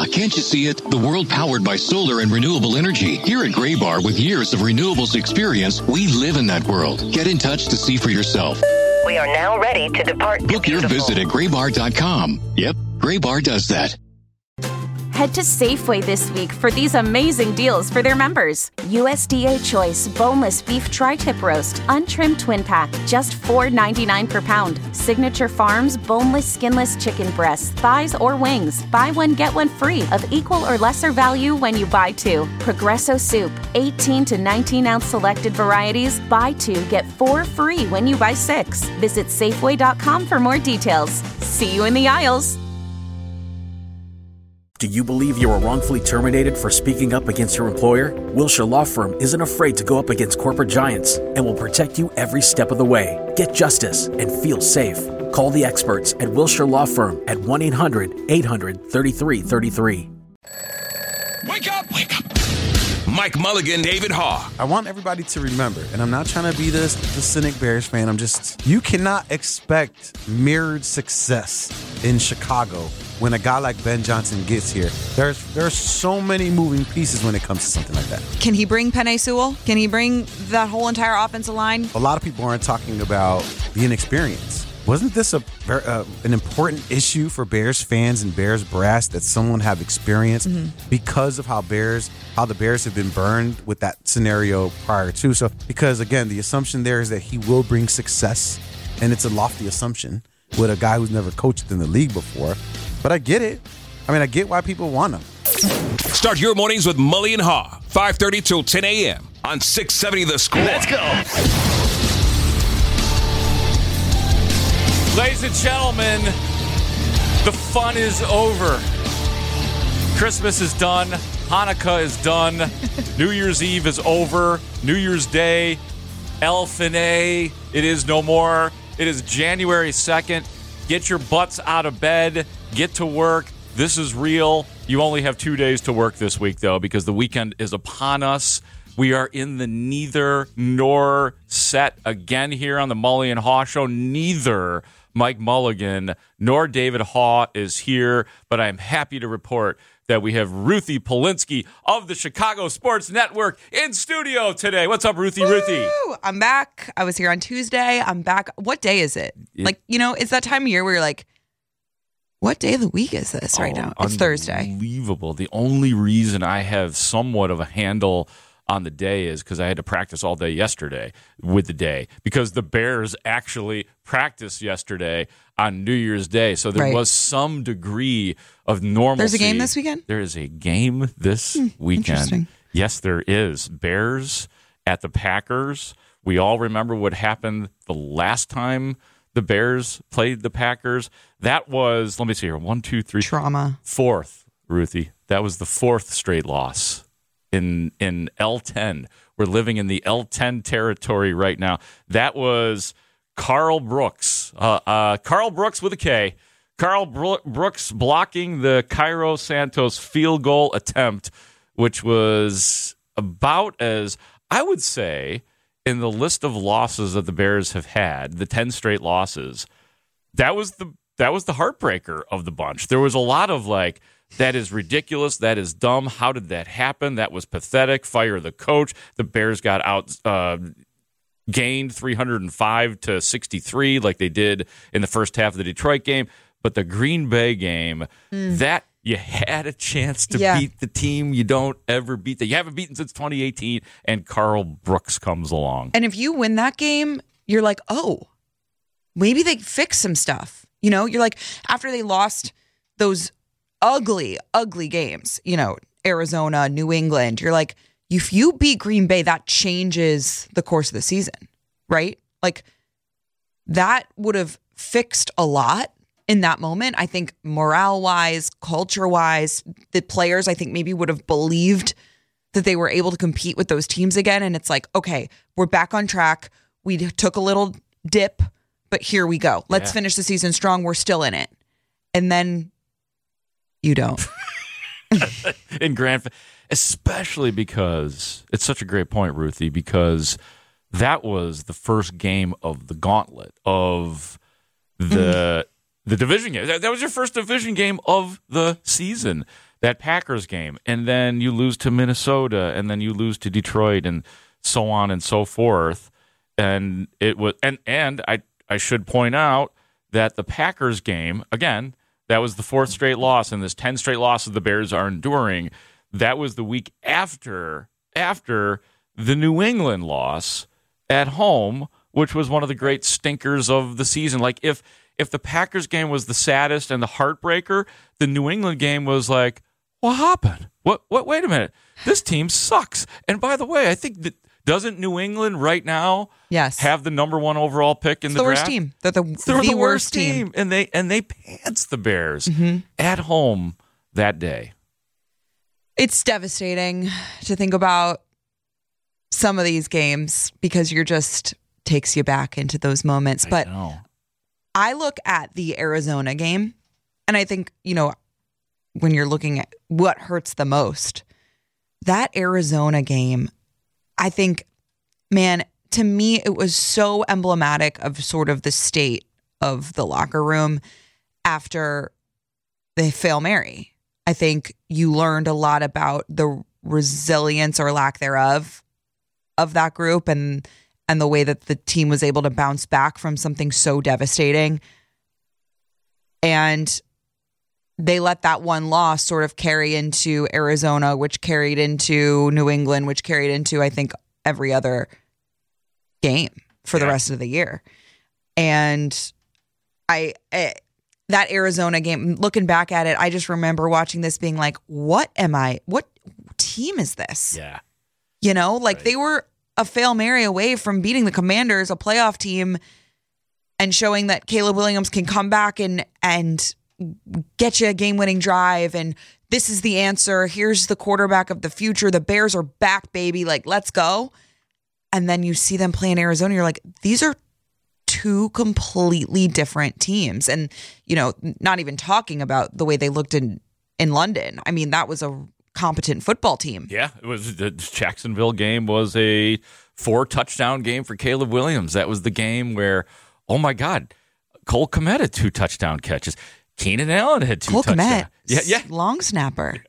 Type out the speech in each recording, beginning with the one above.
can't you see it? The world powered by solar and renewable energy. Here at Gray Bar, with years of renewables experience, we live in that world. Get in touch to see for yourself. We are now ready to depart. Book your visit at graybar.com. Yep, Gray Bar does that. Head to Safeway this week for these amazing deals for their members. USDA Choice Boneless Beef Tri-Tip Roast, Untrimmed Twin Pack, just $4.99 per pound. Signature Farms Boneless Skinless Chicken Breasts, Thighs, or Wings. Buy one, get one free of equal or lesser value when you buy two. Progresso Soup, 18 to 19-ounce selected varieties. Buy two, get four free when you buy six. Visit Safeway.com for more details. See you in the aisles. Do you believe you were wrongfully terminated for speaking up against your employer? Wilshire Law Firm isn't afraid to go up against corporate giants and will protect you every step of the way. Get justice and feel safe. Call the experts at Wilshire Law Firm at 1-800-800-3333. Wake up! Wake up! Mike Mulligan, David Haugh. I want everybody to remember, and I'm not trying to be the cynic Bears fan. You cannot expect mirrored success in Chicago when a guy like Ben Johnson gets here. There's so many moving pieces when it comes to something like that. Can he bring Penei Sewell? Can he bring that whole entire offensive line? A lot of people aren't talking about the inexperience. Wasn't this an important issue for Bears fans and Bears brass that someone have experience because of how the Bears have been burned with that scenario prior to? So, because again, the assumption there is that he will bring success, and it's a lofty assumption with a guy who's never coached in the league before. But I get it. I mean, I get why people want him. Start your mornings with Mully and Haugh, 5:30 till 10 a.m. on 670 The Score. Let's go. Ladies and gentlemen, the fun is over. Christmas is done. Hanukkah is done. New Year's Eve is over. New Year's Day, El Fine, it is no more. It is January 2nd. Get your butts out of bed. Get to work. This is real. You only have 2 days to work this week, though, because the weekend is upon us. We are in the neither nor set again here on the Mully and Haugh Show. Neither Mike Mulligan nor David Haugh is here, but I'm happy to report that we have Ruthie Polinsky of the Chicago Sports Network in studio today. What's up, Ruthie? Woo! Ruthie? I'm back. I was here on Tuesday. I'm back. What day is it? It's that time of year where you're like, what day of the week is this right now? It's Thursday. Unbelievable. The only reason I have somewhat of a handle on the day is because I had to practice all day yesterday with the day, because the Bears actually practiced yesterday on New Year's Day. So there was some degree of normalcy. There's a game this weekend? There is a game this weekend. Yes, there is. Bears at the Packers. We all remember what happened the last time the Bears played the Packers. That was, let me see here, 1, 2, 3. Trauma. Fourth, Ruthie. That was the fourth straight loss in L10. We're living in the L10 territory right now. That was Carl Brooks. Carl Brooks with a K. Carl Brooks blocking the Cairo Santos field goal attempt, which was about as, I would say, in the list of losses that the Bears have had, the 10 straight losses, that was the heartbreaker of the bunch. There was a lot of like, that is ridiculous. That is dumb. How did that happen? That was pathetic. Fire the coach. The Bears got gained 305-63 like they did in the first half of the Detroit game. But the Green Bay game, that you had a chance to beat the team you don't ever beat. That you haven't beaten since 2018, and Carl Brooks comes along. And if you win that game, you're like, oh, maybe they fixed some stuff. You know, you're like, after they lost those ugly games, Arizona, New England, you're like, if you beat Green Bay, that changes the course of the season, right? Like, that would have fixed a lot in that moment. I think morale-wise, culture-wise, the players, I think, maybe would have believed that they were able to compete with those teams again. And it's like, okay, we're back on track. We took a little dip, but here we go. Let's finish the season strong. We're still in it. And then you don't. Especially because it's such a great point, Ruthie, because that was the first game of the gauntlet of the the division game. That was your first division game of the season, that Packers game. And then you lose to Minnesota, and then you lose to Detroit, and so on and so forth. And it was, and I should point out that the Packers game, again, that was the fourth straight loss, and this 10 straight losses the Bears are enduring. That was the week after the New England loss at home, which was one of the great stinkers of the season. Like, if the Packers game was the saddest and the heartbreaker, the New England game was like, what happened? What? Wait a minute. This team sucks. And by the way, I think that doesn't New England right now have the number 1 overall pick in the draft? Worst team. They're the worst team. And they pants the Bears at home that day. It's devastating to think about some of these games because you're just takes you back into those moments. But I look at the Arizona game, and I think, when you're looking at what hurts the most, that Arizona game, I think, man, to me, it was so emblematic of sort of the state of the locker room after the Hail Mary. I think you learned a lot about the resilience or lack thereof of that group and the way that the team was able to bounce back from something so devastating. And they let that one loss sort of carry into Arizona, which carried into New England, which carried into, I think, every other game for the rest of the year. And that Arizona game, looking back at it, I just remember watching this being like, what team is this? Yeah. They were a Hail Mary away from beating the Commanders, a playoff team, and showing that Caleb Williams can come back and get you a game-winning drive. And this is the answer. Here's the quarterback of the future. The Bears are back, baby. Like, let's go. And then you see them play in Arizona. You're like, these are two completely different teams. And, not even talking about the way they looked in London. I mean, that was a competent football team. Yeah, it was. The Jacksonville game was a 4-touchdown game for Caleb Williams. That was the game where, oh my God, Cole Kmet had 2 touchdown catches. Keenan Allen had 2 touchdowns. Kmet, yeah, long snapper.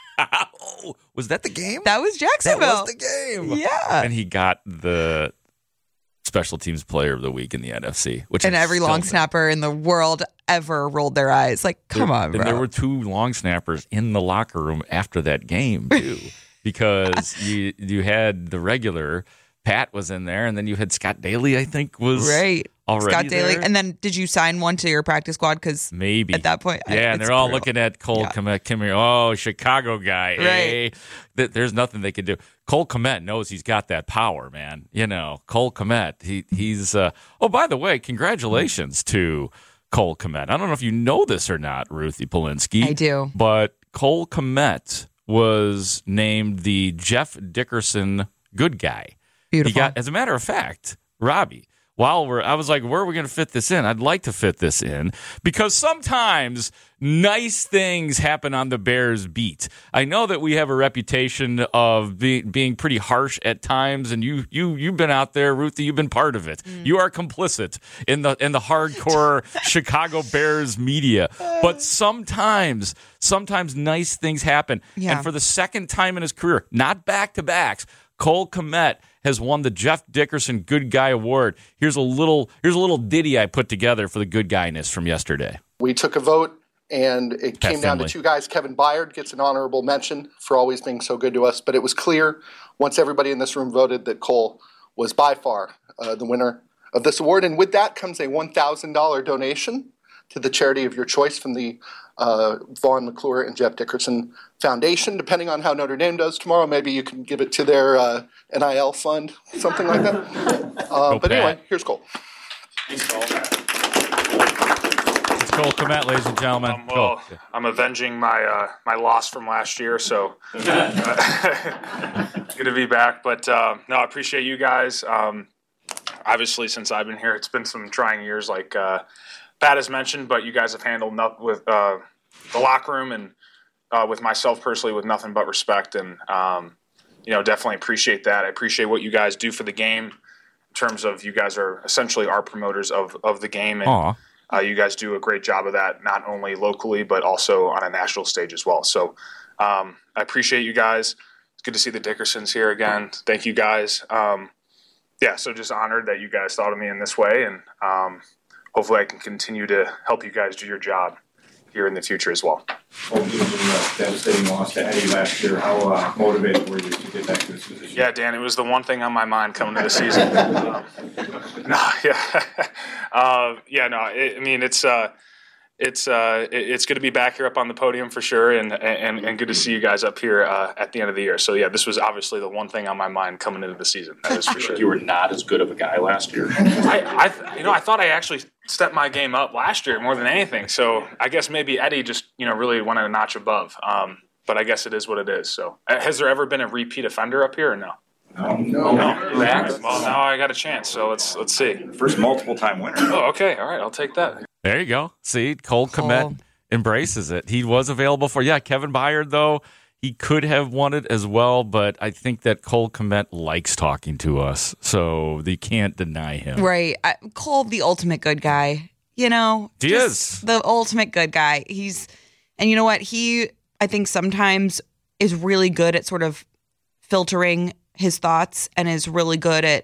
Oh, was that the game? That was Jacksonville. That was the game. Yeah, and he got the Special Teams Player of the Week in the NFC. And every long snapper in the world ever rolled their eyes. Like, come on, bro. And there were 2 long snappers in the locker room after that game, too, because you had the regular, Pat was in there, and then you had Scott Daly, I think, was already Scott Daly. there. And then did you sign one to your practice squad? Because maybe at that point, yeah, and they're all looking at Cole Kmet. Come here, oh, Chicago guy. Right. Hey. There's nothing they can do. Cole Kmet knows he's got that power, man. Cole Kmet. He's. Oh, by the way, congratulations to Cole Kmet. I don't know if you know this or not, Ruthie Polinsky. I do. But Cole Kmet was named the Jeff Dickerson good guy. Beautiful. As a matter of fact, Robbie, I was like, where are we going to fit this in? I'd like to fit this in because sometimes nice things happen on the Bears beat. I know that we have a reputation of being pretty harsh at times, and you've been out there, Ruthie. You've been part of it. You are complicit in the hardcore Chicago Bears media. But sometimes nice things happen. Yeah. And for the second time in his career, not back-to-backs, Cole Kmet has won the Jeff Dickerson Good Guy Award. Here's a little ditty I put together for the good guyness from yesterday. We took a vote, and it came down to 2 guys. Kevin Byard gets an honorable mention for always being so good to us, but it was clear once everybody in this room voted that Cole was by far the winner of this award. And with that comes a $1,000 donation to the charity of your choice from the Vaughn McClure and Jeff Dickerson Foundation. Depending on how Notre Dame does tomorrow, maybe you can give it to their NIL fund, something like that. But anyway, here's Cole. It's Cole Kmet, ladies and gentlemen. I'm avenging my loss from last year, so good to be back. But no, I appreciate you guys. Obviously, since I've been here, it's been some trying years, like Pat has mentioned, but you guys have handled with the locker room and with myself personally with nothing but respect, and definitely appreciate that. I appreciate what you guys do for the game in terms of you guys are essentially our promoters of the game, and You guys do a great job of that, not only locally, but also on a national stage as well. So I appreciate you guys. It's good to see the Dickersons here again. Thank you guys. So just honored that you guys thought of me in this way, and hopefully I can continue to help you guys do your job here in the future as well. Given the devastating loss to Eddie last year, how motivated were you to get back to this position? Yeah, Dan, it was the one thing on my mind coming to the season. It's good to be back here up on the podium for sure, and good to see you guys up here at the end of the year. So yeah, this was obviously the one thing on my mind coming into the season. That is for sure. You were not as good of a guy last year. I thought I actually stepped my game up last year more than anything. So I guess maybe Eddie just really went a notch above. But I guess it is what it is. So has there ever been a repeat offender up here or no? No. Well, now I got a chance. So let's see. First multiple-time winner. Oh, okay. All right. I'll take that. There you go. See, Cole Kmet embraces it. He was available for, Kevin Byard, though. He could have won it as well, but I think that Cole Kmet likes talking to us, so they can't deny him. Right. Cole, the ultimate good guy. He is. The ultimate good guy. And you know what? He, I think, sometimes is really good at sort of filtering his thoughts and is really good at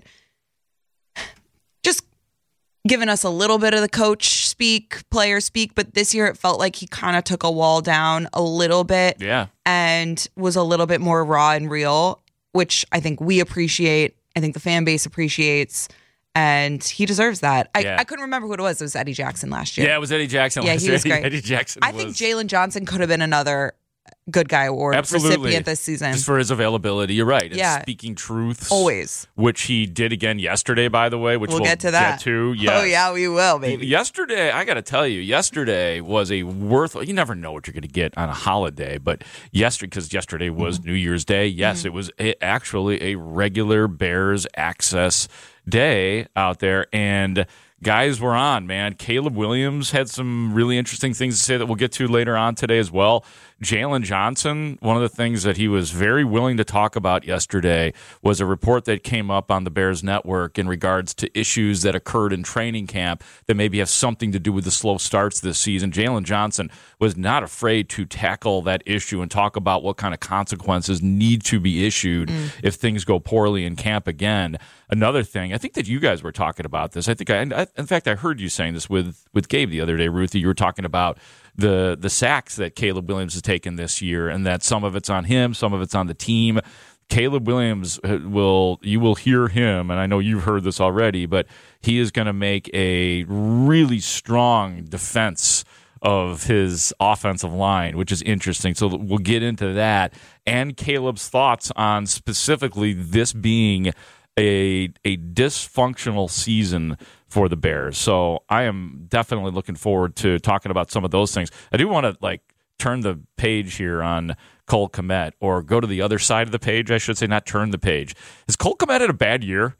just giving us a little bit of the coach speak, player speak, but this year it felt like he kind of took a wall down a little bit. Yeah. And was a little bit more raw and real, which I think we appreciate. I think the fan base appreciates, and he deserves that. I couldn't remember who it was. It was Eddie Jackson last year. Yeah, it was Eddie Jackson last year. He was great. Eddie Jackson I think Jalen Johnson could have been another good guy award recipient this season. Just for his availability. You're right. And speaking truths. Always. Which he did again yesterday, by the way, which we'll get to that. Yes. Oh, yeah, we will, baby. Yesterday, I got to tell you, yesterday was you never know what you're going to get on a holiday, but because yesterday was New Year's Day, it was actually a regular Bears access day out there, and guys were on, man. Caleb Williams had some really interesting things to say that we'll get to later on today as well. Jalen Johnson, one of the things that he was very willing to talk about yesterday was a report that came up on the Bears Network in regards to issues that occurred in training camp that maybe have something to do with the slow starts this season. Jalen Johnson was not afraid to tackle that issue and talk about what kind of consequences need to be issued if things go poorly in camp again. Another thing, I think that you guys were talking about this. In fact, I heard you saying this with Gabe the other day, Ruthie. You were talking about the sacks that Caleb Williams has taken this year, and that some of it's on him, some of it's on the team. Caleb Williams you will hear him, and I know you've heard this already, but he is going to make a really strong defense of his offensive line, which is interesting. So we'll get into that and Caleb's thoughts on specifically this being a dysfunctional season for the Bears. So I am definitely looking forward to talking about some of those things. I do want to turn the page here on Cole Kmet, or go to the other side of the page, I should say, not turn the page. Has Cole Kmet had a bad year?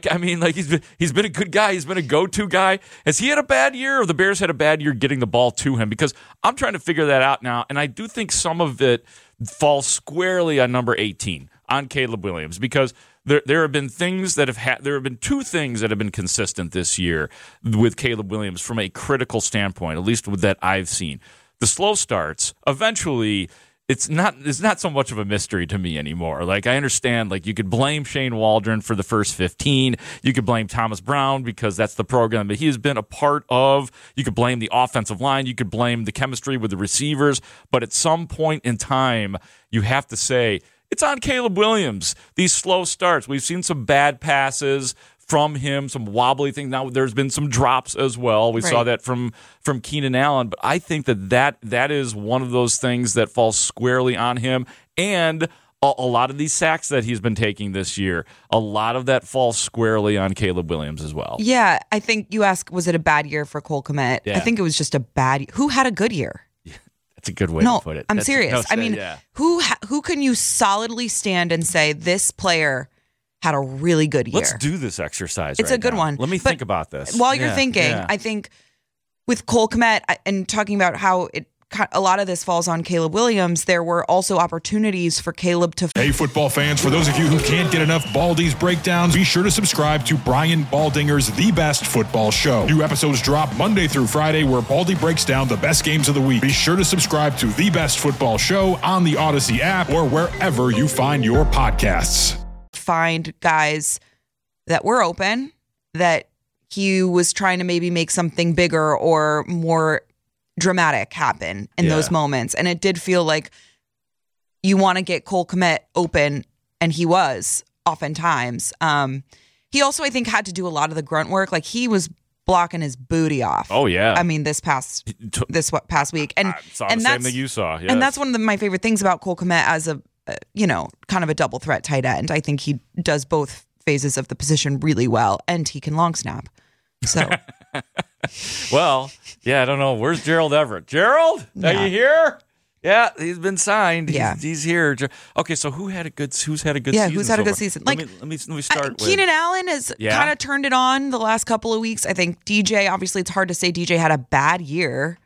He's been a good guy. He's been a go-to guy. Has he had a bad year, or the Bears had a bad year getting the ball to him? Because I'm trying to figure that out now, and I do think some of it falls squarely on number 18, on Caleb Williams, because there have been things that there have been two things that have been consistent this year with Caleb Williams from a critical standpoint, at least with that I've seen. The slow starts, eventually, it's not so much of a mystery to me anymore. I understand, you could blame Shane Waldron for the first 15. You could blame Thomas Brown because that's the program that he has been a part of. You could blame the offensive line. You could blame the chemistry with the receivers. But at some point in time, you have to say, it's on Caleb Williams. These slow starts. We've seen some bad passes from him, some wobbly things. Now there's been some drops as well. We saw that from Keenan Allen. But I think that is one of those things that falls squarely on him. And a lot of these sacks that he's been taking this year, a lot of that falls squarely on Caleb Williams as well. Yeah, I think you asked, was it a bad year for Cole Kmet? Yeah. I think it was just a bad. Who had a good year? That's a good way to put it. I'm serious. Who can you solidly stand and say this player had a really good year? Let's do this exercise. It's a good one. Let me think about this. While you're thinking, I think with Cole Kmet and talking about how it a lot of this falls on Caleb Williams. There were also opportunities for Caleb to. Hey, football fans, for those of you who can't get enough Baldy's breakdowns, be sure to subscribe to Brian Baldinger's The Best Football Show. New episodes drop Monday through Friday where Baldy breaks down the best games of the week. Be sure to subscribe to The Best Football Show on the Odyssey app or wherever you find your podcasts. Find guys that were open, that he was trying to maybe make something bigger or more dramatic happen in those moments. And it did feel like you want to get Cole Kmet open, and he was oftentimes. He also, I think, had to do a lot of the grunt work. Like, he was blocking his booty off. Oh, yeah. I mean, this past week. And I saw the same thing you saw. Yes. And that's one of my favorite things about Cole Kmet as a, kind of a double threat tight end. I think he does both phases of the position really well, and he can long snap. So... Well, yeah, I don't know. Where's Gerald Everett? Gerald, are you here? Yeah, he's been signed. He's here. Okay, so who's had a good season? Yeah, who's had a good far? season? Let me start with Keenan Allen has kind of turned it on the last couple of weeks. I think DJ, obviously it's hard to say DJ had a bad year.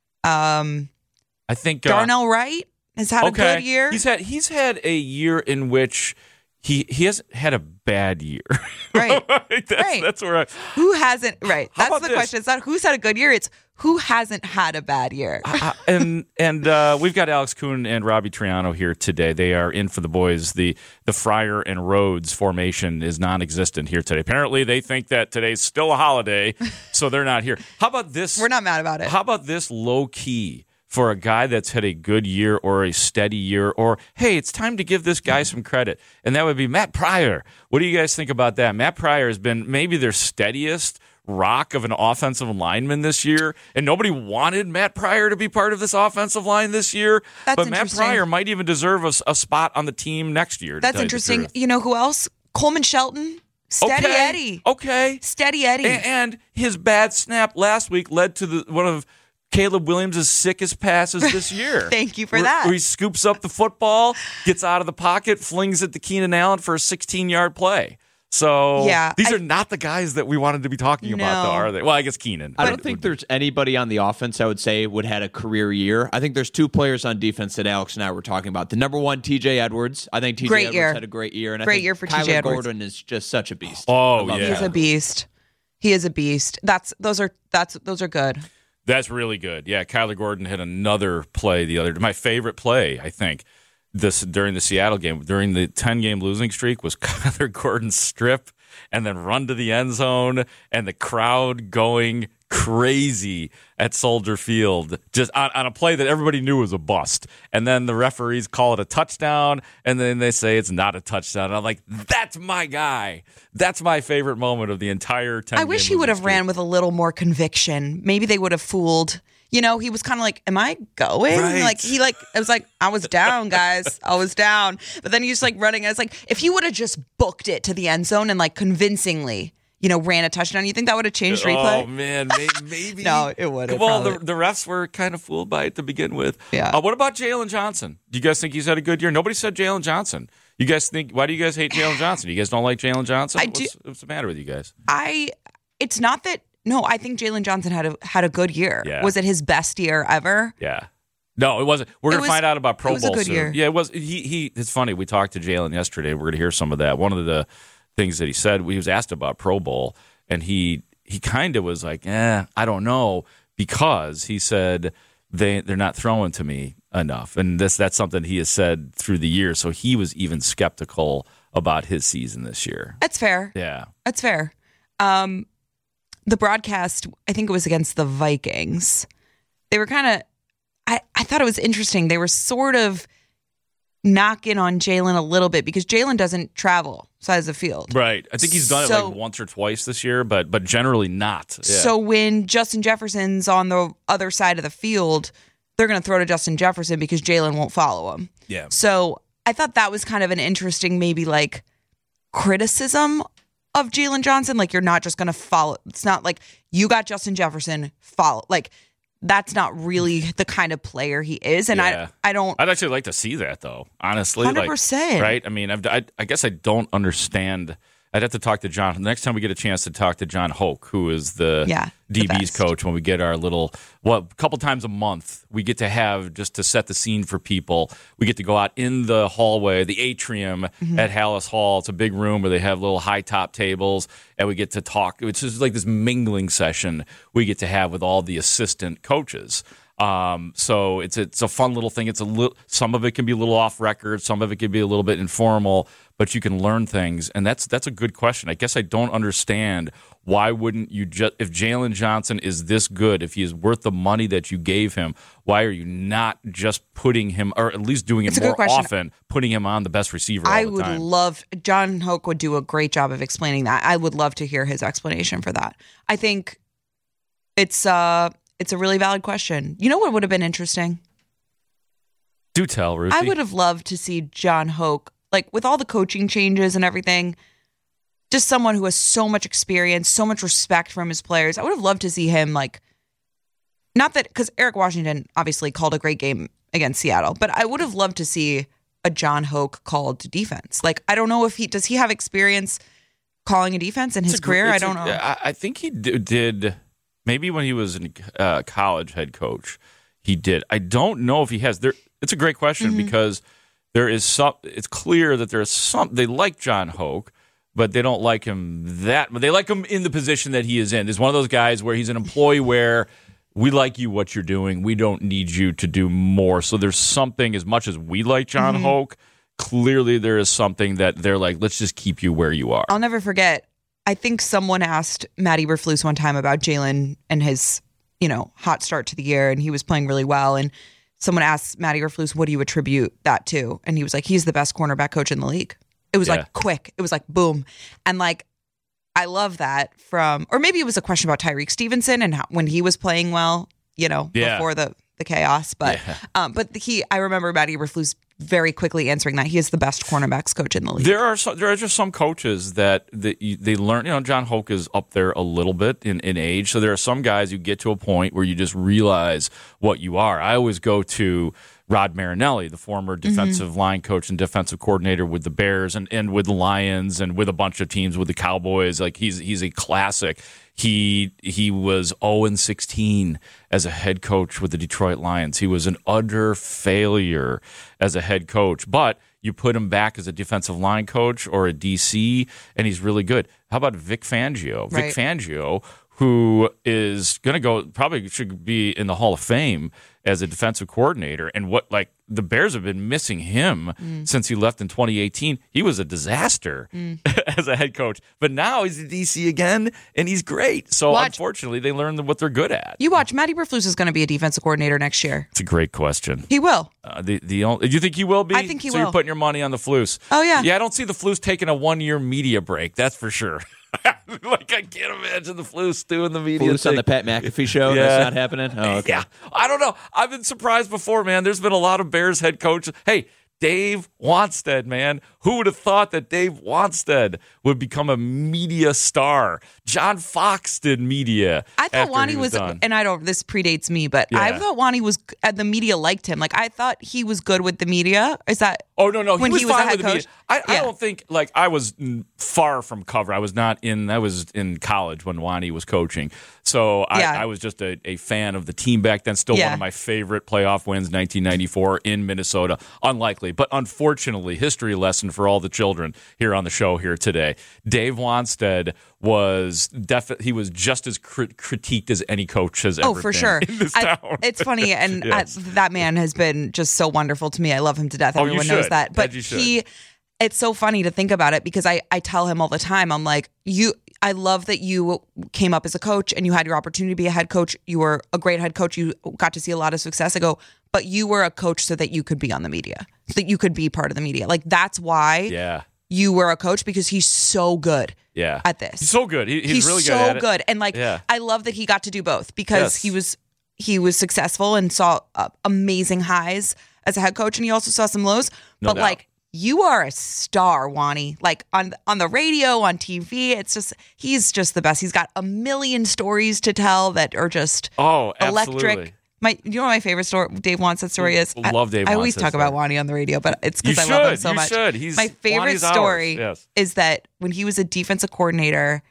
I think Darnell Wright has had a good year. He's had a year in which he hasn't had a bad year. Right. That's where who hasn't, right. How That's the question. It's not who's had a good year, it's who hasn't had a bad year. And we've got Alex Kuhn and Robbie Triano here today. They are in for the boys. The Fryer and Rhodes formation is non-existent here today. Apparently they think that today's still a holiday, so they're not here. How about this? We're not mad about it. How about this low-key for a guy that's had a good year or a steady year, or, hey, it's time to give this guy some credit, and that would be Matt Pryor. What do you guys think about that? Matt Pryor has been maybe their steadiest rock of an offensive lineman this year, and nobody wanted Matt Pryor to be part of this offensive line this year, but Matt Pryor might even deserve a spot on the team next year. That's interesting. You know who else? Coleman Shelton. Steady Eddie. Okay. Steady Eddie. And his bad snap last week led to one of Caleb Williams' sickest passes this year. Thank you for that. Where he scoops up the football, gets out of the pocket, flings it to Keenan Allen for a 16-yard play. So these are not the guys that we wanted to be talking about, though, are they? Well, I guess Keenan. I don't think there's anybody on the offense, I would say, would had a career year. I think there's two players on defense that Alex and I were talking about. The number one, TJ Edwards. I think TJ Edwards had a great year. And great year for TJ Edwards. Kyler Gordon is just such a beast. Oh, yeah. He's a beast. He is a beast. Those are good. That's really good. Yeah, Kyler Gordon had another play the other day. My favorite play, I think, during the Seattle game, during the 10-game losing streak, was Kyler Gordon's strip and then run to the end zone and the crowd going crazy at Soldier Field, just on a play that everybody knew was a bust. And then the referees call it a touchdown, and then they say it's not a touchdown. And I'm like, that's my guy. That's my favorite moment of the entire 10-game I wish he would have ran with a little more conviction. Maybe they would have fooled. He was kind of like, am I going? Right. It was like, I was down, guys. I was down. But then he's just like running. And it's like, if he would have just booked it to the end zone and like convincingly, ran a touchdown, you think that would have changed replay? Oh, man, maybe. No, it would have. Well, the refs were kind of fooled by it to begin with. Yeah. What about Jalen Johnson? Do you guys think he's had a good year? Nobody said Jalen Johnson. You guys think, why do you guys hate Jalen Johnson? You guys don't like Jalen Johnson? What's the matter with you guys? It's not that. No, I think Jalen Johnson had a good year. Yeah. Was it his best year ever? Yeah. No, it wasn't. We're going to find out about Pro Bowl soon. It was a good year. Yeah, it was. It's funny. We talked to Jalen yesterday. We're going to hear some of that. One of the things that he said, he was asked about Pro Bowl, and he kind of was like, I don't know, because he said they're not throwing to me enough. And that's something he has said through the years. So he was even skeptical about his season this year. That's fair. Yeah. That's fair. The broadcast, I think it was against the Vikings. They were kind of, I thought it was interesting. They were sort of knocking on Jalen a little bit because Jalen doesn't travel size of field. Right. I think he's done it like once or twice this year, but generally not. Yeah. So when Justin Jefferson's on the other side of the field, they're going to throw to Justin Jefferson because Jalen won't follow him. Yeah. So I thought that was kind of an interesting maybe like criticism of Jalen Johnson. Like, you're not just going to follow. It's not like you got Justin Jefferson, follow. Like, that's not really the kind of player he is. And I don't. I'd actually like to see that, though, honestly. 100%. Right? I mean, I guess I don't understand. I'd have to talk to John. The next time we get a chance to talk to John Hoke, who is the DB's coach, when we get our little, a couple times a month, we get to have, just to set the scene for people, we get to go out in the hallway, the atrium at Hallis Hall. It's a big room where they have little high top tables, and we get to talk. It's just like this mingling session we get to have with all the assistant coaches. So it's a fun little thing. Some of it can be a little off record, some of it can be a little bit informal, but you can learn things, and that's a good question. I guess I don't understand, why wouldn't you just, if Jalen Johnson is this good, if he is worth the money that you gave him, why are you not just putting him, or at least doing it more often, putting him on the best receiver all the time? I would love, John Hoke would do a great job of explaining that. I would love to hear his explanation for that. I think it's a really valid question. You know what would have been interesting? Do tell, Ruthie. I would have loved to see John Hoke, like with all the coaching changes and everything, just someone who has so much experience, so much respect from his players. I would have loved to see him, like, not that, because Eric Washington obviously called a great game against Seattle, but I would have loved to see a John Hoke called defense. Like, I don't know if does he have experience calling a defense in his career? I don't know. I think he did. Maybe when he was a college head coach, he did. I don't know if he has. It's a great question because there is some. It's clear that there is some. They like John Hoke, but they don't like him but they like him in the position that he is in. He's one of those guys where he's an employee where we like you, what you're doing. We don't need you to do more. So there's something, as much as we like John Hoke, clearly there is something that they're like, let's just keep you where you are. I'll never forget. I think someone asked Matt Eberflus one time about Jalen and his, hot start to the year, and he was playing really well. And someone asked Matt Eberflus, what do you attribute that to? And he was like, he's the best cornerback coach in the league. It was like quick. It was like boom. And like, I love that or maybe it was a question about Tyreek Stevenson and when he was playing well, before the chaos. But I remember Matt Eberflus very quickly answering that he is the best cornerbacks coach in the league. There are just some coaches that they learn. John Hoke is up there a little bit in age, so there are some guys who get to a point where you just realize what you are. I always go to Rod Marinelli, the former defensive line coach and defensive coordinator with the Bears and with the Lions and with a bunch of teams with the Cowboys. Like he's a classic. He was 0-16 as a head coach with the Detroit Lions. He was an utter failure as a head coach, but you put him back as a defensive line coach or a DC, and he's really good. How about Vic Fangio? Right. Vic Fangio, who is going to probably should be in the Hall of Fame as a defensive coordinator. And the Bears have been missing him since he left in 2018. He was a disaster as a head coach. But now he's a DC again, and he's great. So unfortunately, they learned what they're good at. You watch, Matt Eberflus is going to be a defensive coordinator next year. It's a great question. He will. Do you think he will be? I think he will. So you're putting your money on the Flus. Oh, yeah. Yeah, I don't see the Flus taking a 1-year media break. That's for sure. I can't imagine the Flus doing the media. Flus on the Pat McAfee show. Yeah. That's not happening. Oh, okay. Yeah, I don't know. I've been surprised before, man. There's been a lot of Bears head coaches. Hey, Dave Wanstead, man. Who would have thought that Dave Wanstead would become a media star? John Fox did media. I thought Wani was done. And this predates me, but I thought Wani was, the media liked him. Like, I thought he was good with the media. Is that? Oh, no. When he was fine a head with the media. coach? I don't think, I was far from cover. I was in college when Wani was coaching. So I was just a fan of the team back then. Still one of my favorite playoff wins, 1994 in Minnesota. Unlikely, but unfortunately, history lesson for all the children here on the show here today. Dave Wanstead was he was just as critiqued as any coach has ever been. Oh, for sure. In this town. It's funny, and Yes. that man has been just so wonderful to me. I love him to death. Everyone knows that. But it's so funny to think about it because I tell him all the time, I'm like, I love that you came up as a coach and you had your opportunity to be a head coach. You were a great head coach. You got to see a lot of success. I go, but you were a coach so that you could be on the media, so that you could be part of the media. Like, that's why you were a coach, because he's so good at this. He's so good. He's really good at it. So good. And I love that he got to do both because he was successful and saw amazing highs as a head coach, and he also saw some lows. No doubt. You are a star, Wani. Like on the radio, on TV, he's just the best. He's got a million stories to tell that are just electric. You know what my favorite story, Dave Wannstedt story is? Love Dave I always Wannstedt talk about story. Wani on the radio, but it's because I love him so much. You should. He's my favorite Wani's story ours. Yes. is that when he was a defensive coordinator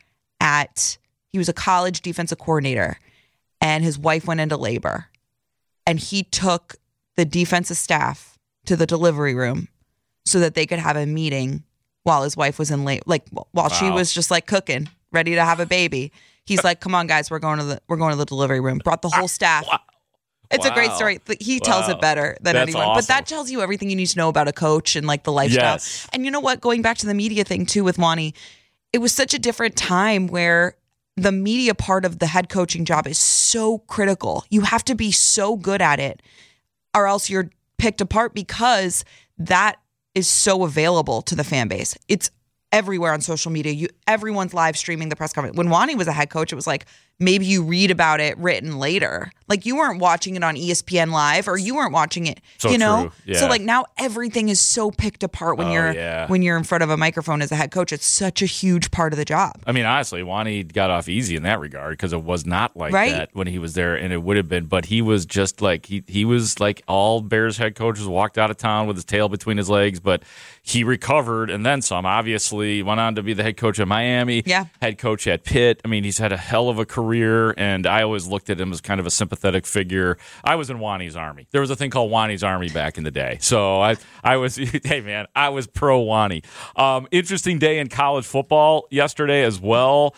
he was a college defensive coordinator, and his wife went into labor, and he took the defensive staff to the delivery room so that they could have a meeting while his wife was in labor, while she was just cooking, ready to have a baby. He's like, "Come on, guys, we're going to the delivery room." Brought the whole staff. Wow. It's a great story. He tells it better than anyone. Awesome. But that tells you everything you need to know about a coach and the lifestyle. Yes. And you know what? Going back to the media thing too with Wani, it was such a different time where the media part of the head coaching job is so critical. You have to be so good at it or else you're picked apart, because that is so available to the fan base. It's everywhere on social media. Everyone's live streaming the press conference. When Wani was a head coach, it was maybe you read about it written later. You weren't watching it on ESPN Live, or you weren't watching it, so you know? True. Yeah. So now everything is so picked apart when you're in front of a microphone as a head coach. It's such a huge part of the job. I mean, honestly, Wani got off easy in that regard, because it was not like that when he was there, and it would have been. But he was just he was like all Bears head coaches, walked out of town with his tail between his legs, but he recovered and then some. Obviously, went on to be the head coach at Miami, head coach at Pitt. I mean, he's had a hell of a career, and I always looked at him as kind of a sympathetic figure. I was in Wani's army. There was a thing called Wani's army back in the day. So I was, hey man, I was pro Wani. Interesting day in college football yesterday as well.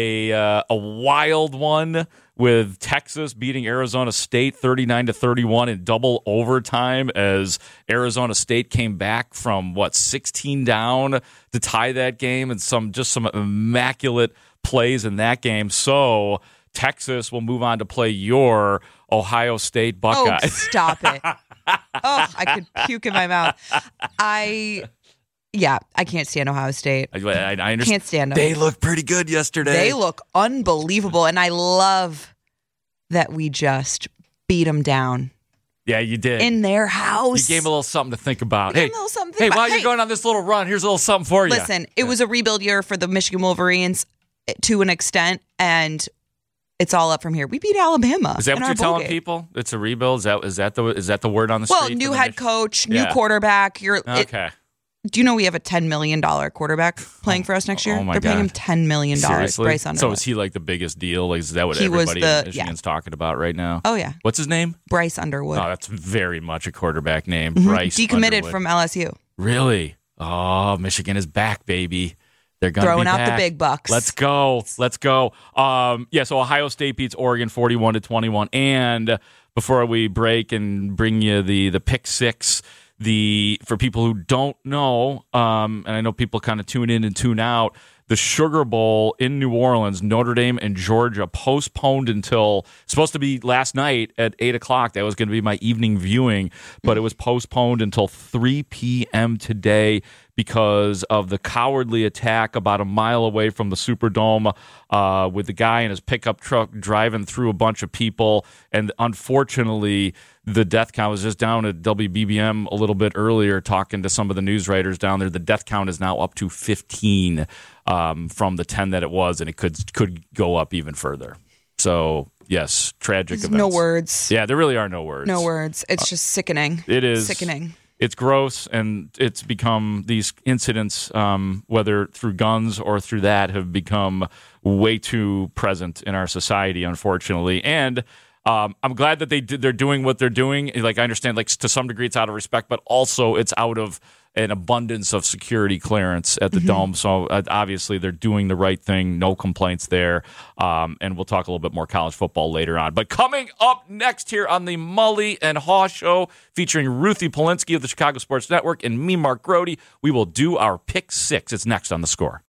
A wild one with Texas beating Arizona State 39-31 in double overtime, as Arizona State came back from 16 down to tie that game, and some immaculate plays in that game. So Texas will move on to play your Ohio State Buckeyes. Oh, stop it. I could puke in my mouth. I can't stand Ohio State. I understand. Can't stand them. They look pretty good yesterday. They look unbelievable, and I love that we just beat them down. Yeah, you did. In their house. You gave them a little something to think about. Hey, while you're going on this little run, here's a little something for you. Listen, it was a rebuild year for the Michigan Wolverines to an extent, and it's all up from here. We beat Alabama. Is that what you're telling people? It's a rebuild? Is that the word on the street? Well, new head coach, new quarterback. Okay. Do you know we have a $10 million quarterback playing for us next year? Oh my They're paying him $10 million. Seriously? Bryce Underwood. So is he the biggest deal? Is that what everybody in Michigan's talking about right now? Oh, yeah. What's his name? Bryce Underwood. Oh, that's very much a quarterback name. Bryce Decommitted Underwood. from LSU. Really? Oh, Michigan is back, baby. They're going to be throwing out back. the big bucks. Let's go. So Ohio State beats Oregon 41-21. And before we break and bring you the pick six, for people who don't know, and I know people kind of tune in and tune out, the Sugar Bowl in New Orleans, Notre Dame and Georgia, postponed until, supposed to be last night at 8 o'clock. That was going to be my evening viewing, but it was postponed until 3 p.m. today because of the cowardly attack about a mile away from the Superdome with the guy in his pickup truck driving through a bunch of people. And unfortunately, the death count was just down at WBBM a little bit earlier, talking to some of the news writers down there. The death count is now up to 15 from the 10 that it was, and it could go up even further. So, yes, tragic events. No words. Yeah, there really are no words. No words. It's just sickening. It is. Sickening. It's gross, and it's become these incidents, whether through guns or through that, have become way too present in our society, unfortunately. And I'm glad that they're doing what they're doing. I understand, to some degree, it's out of respect, but also it's out of an abundance of security clearance at the Dome. So obviously they're doing the right thing. No complaints there. And we'll talk a little bit more college football later on. But coming up next here on the Mully and Haw Show, featuring Ruthie Polinsky of the Chicago Sports Network and me, Mark Grody, we will do our pick six. It's next on The Score.